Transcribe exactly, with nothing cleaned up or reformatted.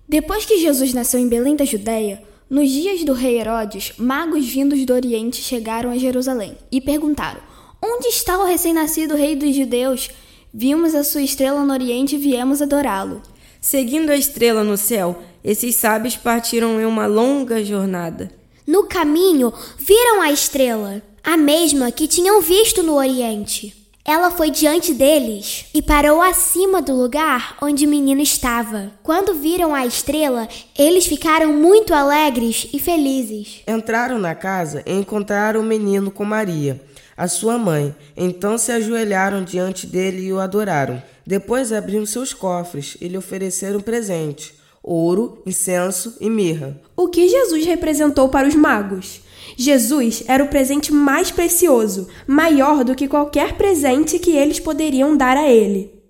Depois que Jesus nasceu em Belém da Judéia, nos dias do rei Herodes, magos vindos do Oriente chegaram a Jerusalém e perguntaram: onde está o recém-nascido rei dos judeus? Vimos a sua estrela no Oriente e viemos adorá-lo. Seguindo a estrela no céu, esses sábios partiram em uma longa jornada. No caminho, viram a estrela, a mesma que tinham visto no Oriente. Ela foi diante deles e parou acima do lugar onde o menino estava. Quando viram a estrela, eles ficaram muito alegres e felizes. Entraram na casa e encontraram o menino com Maria, a sua mãe. Então se ajoelharam diante dele e o adoraram. Depois abriram seus cofres e lhe ofereceram presente: ouro, incenso e mirra. O que Jesus representou para os magos? Jesus era o presente mais precioso, maior do que qualquer presente que eles poderiam dar a ele.